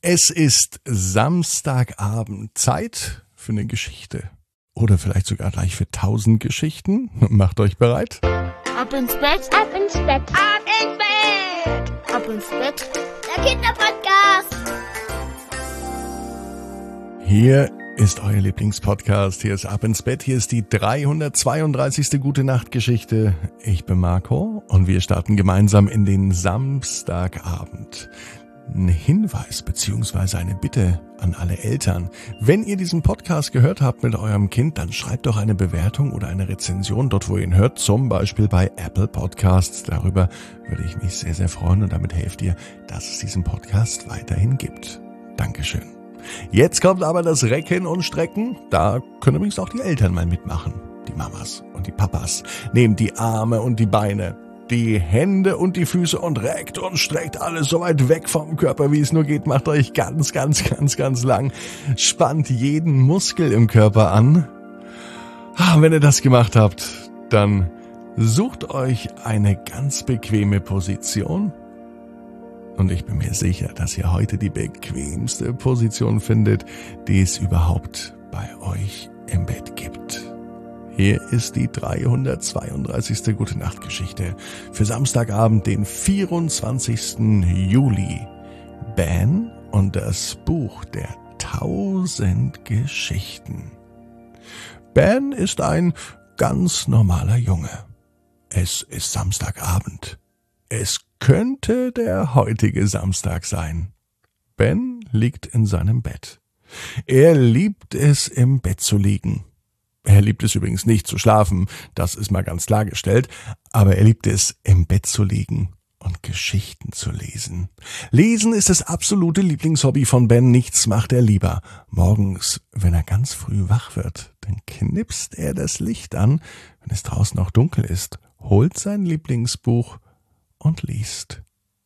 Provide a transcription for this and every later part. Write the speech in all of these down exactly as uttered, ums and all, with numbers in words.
Es ist Samstagabend, Zeit für eine Geschichte. Oder vielleicht sogar gleich für tausend Geschichten. Macht euch bereit. Ab ins Bett, ab ins Bett, ab ins Bett, ab ins Bett. Der Kinderpodcast. Hier ist euer Lieblingspodcast. Hier ist Ab ins Bett. Hier ist die dreihundertzweiunddreißigste Gute-Nacht-Geschichte. Ich bin Marco und wir starten gemeinsam in den Samstagabend. Ein Hinweis bzw. eine Bitte an alle Eltern. Wenn ihr diesen Podcast gehört habt mit eurem Kind, dann schreibt doch eine Bewertung oder eine Rezension dort, wo ihr ihn hört, zum Beispiel bei Apple Podcasts. Darüber würde ich mich sehr, sehr freuen und damit helft ihr, dass es diesen Podcast weiterhin gibt. Dankeschön. Jetzt kommt aber das Recken und Strecken. Da können übrigens auch die Eltern mal mitmachen. Die Mamas und die Papas. Nehmt die Arme und die Beine, die Hände und die Füße und reckt und streckt alles so weit weg vom Körper, wie es nur geht. Macht euch ganz, ganz, ganz, ganz lang. Spannt jeden Muskel im Körper an. Wenn ihr das gemacht habt, dann sucht euch eine ganz bequeme Position. Und ich bin mir sicher, dass ihr heute die bequemste Position findet, die es überhaupt bei euch im Bett gibt. Hier ist die dreihundertzweiunddreißigste Gute-Nacht-Geschichte für Samstagabend, den vierundzwanzigsten Juli. Ben und das Buch der tausend Geschichten. Ben ist ein ganz normaler Junge. Es ist Samstagabend. Es könnte der heutige Samstag sein. Ben liegt in seinem Bett. Er liebt es, im Bett zu liegen. Er liebt es übrigens nicht zu schlafen, das ist mal ganz klargestellt, aber er liebt es, im Bett zu liegen und Geschichten zu lesen. Lesen ist das absolute Lieblingshobby von Ben, nichts macht er lieber. Morgens, wenn er ganz früh wach wird, dann knipst er das Licht an, wenn es draußen noch dunkel ist, holt sein Lieblingsbuch und liest.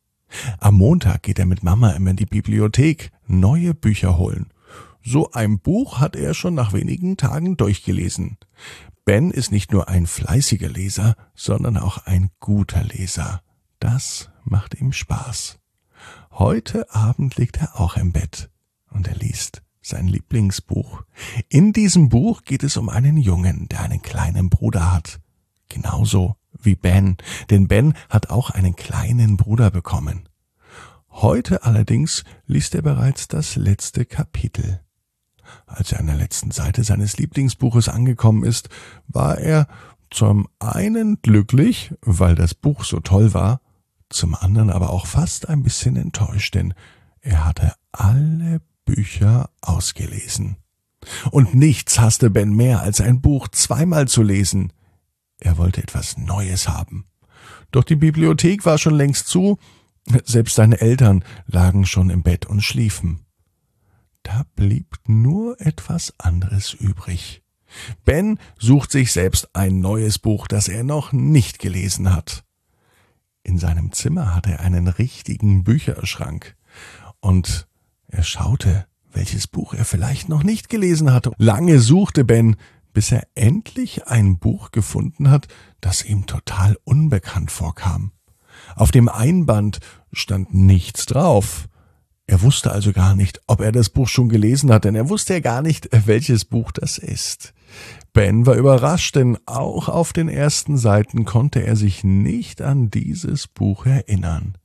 Am Montag geht er mit Mama immer in die Bibliothek, neue Bücher holen. So ein Buch hat er schon nach wenigen Tagen durchgelesen. Ben ist nicht nur ein fleißiger Leser, sondern auch ein guter Leser. Das macht ihm Spaß. Heute Abend liegt er auch im Bett und er liest sein Lieblingsbuch. In diesem Buch geht es um einen Jungen, der einen kleinen Bruder hat. Genauso wie Ben, denn Ben hat auch einen kleinen Bruder bekommen. Heute allerdings liest er bereits das letzte Kapitel. Als er an der letzten Seite seines Lieblingsbuches angekommen ist, war er zum einen glücklich, weil das Buch so toll war, zum anderen aber auch fast ein bisschen enttäuscht, denn er hatte alle Bücher ausgelesen. Und nichts hasste Ben mehr, als ein Buch zweimal zu lesen. Er wollte etwas Neues haben. Doch die Bibliothek war schon längst zu, selbst seine Eltern lagen schon im Bett und schliefen. Da blieb nur etwas anderes übrig. Ben sucht sich selbst ein neues Buch, das er noch nicht gelesen hat. In seinem Zimmer hat er einen richtigen Bücherschrank und er schaute, welches Buch er vielleicht noch nicht gelesen hatte. Lange suchte Ben, bis er endlich ein Buch gefunden hat, das ihm total unbekannt vorkam. Auf dem Einband stand nichts drauf. Er wusste also gar nicht, ob er das Buch schon gelesen hat, denn er wusste ja gar nicht, welches Buch das ist. Ben war überrascht, denn auch auf den ersten Seiten konnte er sich nicht an dieses Buch erinnern.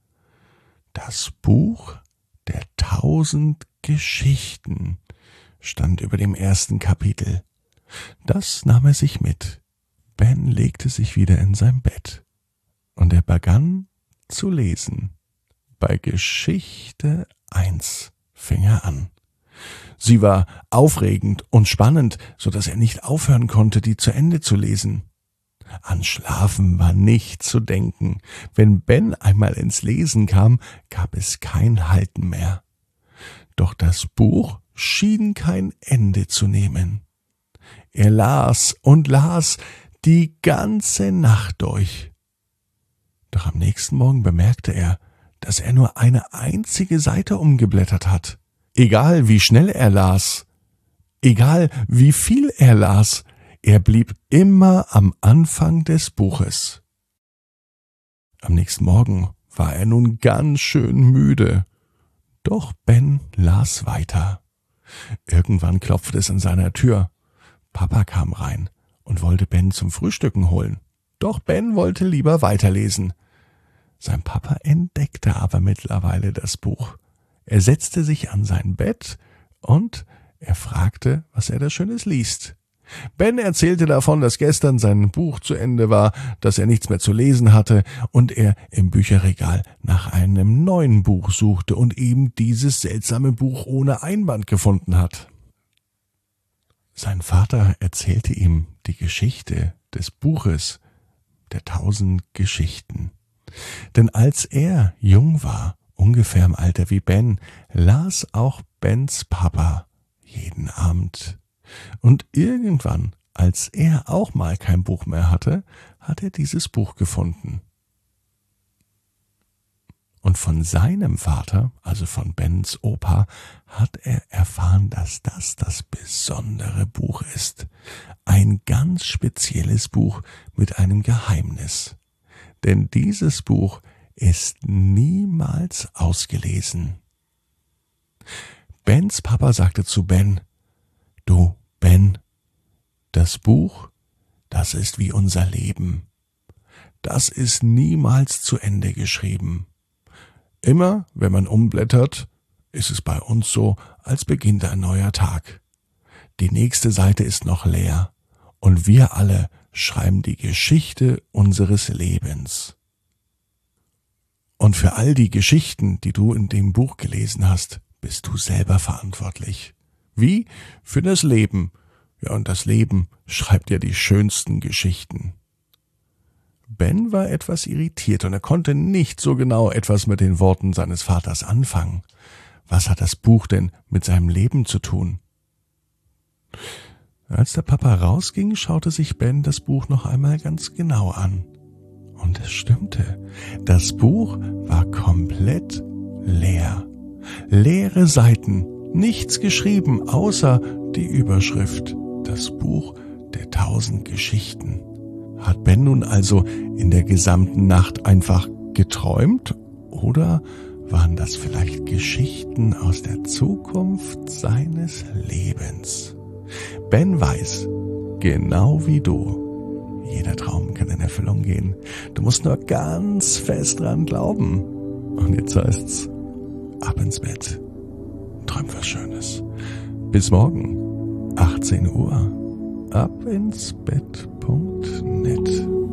Das Buch der tausend Geschichten stand über dem ersten Kapitel. Das nahm er sich mit. Ben legte sich wieder in sein Bett und er begann zu lesen. Bei Geschichte eins fing er an. Sie war aufregend und spannend, so dass er nicht aufhören konnte, die zu Ende zu lesen. An Schlafen war nicht zu denken. Wenn Ben einmal ins Lesen kam, gab es kein Halten mehr. Doch das Buch schien kein Ende zu nehmen. Er las und las die ganze Nacht durch. Doch am nächsten Morgen bemerkte er, dass er nur eine einzige Seite umgeblättert hat. Egal wie schnell er las, egal wie viel er las, er blieb immer am Anfang des Buches. Am nächsten Morgen war er nun ganz schön müde. Doch Ben las weiter. Irgendwann klopfte es an seiner Tür. Papa kam rein und wollte Ben zum Frühstücken holen. Doch Ben wollte lieber weiterlesen. Sein Papa entdeckte aber mittlerweile das Buch. Er setzte sich an sein Bett und er fragte, was er da Schönes liest. Ben erzählte davon, dass gestern sein Buch zu Ende war, dass er nichts mehr zu lesen hatte und er im Bücherregal nach einem neuen Buch suchte und eben dieses seltsame Buch ohne Einband gefunden hat. Sein Vater erzählte ihm die Geschichte des Buches der tausend Geschichten. Denn als er jung war, ungefähr im Alter wie Ben, las auch Bens Papa jeden Abend. Und irgendwann, als er auch mal kein Buch mehr hatte, hat er dieses Buch gefunden. Und von seinem Vater, also von Bens Opa, hat er erfahren, dass das das besondere Buch ist. Ein ganz spezielles Buch mit einem Geheimnis. Denn dieses Buch ist niemals ausgelesen. Bens Papa sagte zu Ben: Du, Ben, das Buch, das ist wie unser Leben. Das ist niemals zu Ende geschrieben. Immer, wenn man umblättert, ist es bei uns so, als beginnt ein neuer Tag. Die nächste Seite ist noch leer und wir alle schreiben die Geschichte unseres Lebens. Und für all die Geschichten, die du in dem Buch gelesen hast, bist du selber verantwortlich. Wie? Für das Leben. Ja, und das Leben schreibt ja die schönsten Geschichten. Ben war etwas irritiert und er konnte nicht so genau etwas mit den Worten seines Vaters anfangen. Was hat das Buch denn mit seinem Leben zu tun? Als der Papa rausging, schaute sich Ben das Buch noch einmal ganz genau an. Und es stimmte. Das Buch war komplett leer. Leere Seiten, nichts geschrieben, außer die Überschrift: Das Buch der tausend Geschichten. Hat Ben nun also in der gesamten Nacht einfach geträumt? Oder waren das vielleicht Geschichten aus der Zukunft seines Lebens? Ben weiß, genau wie du, jeder Traum kann in Erfüllung gehen. Du musst nur ganz fest dran glauben. Und jetzt heißt's, ab ins Bett. Träum was Schönes. Bis morgen, achtzehn Uhr. ab ins Bett punkt net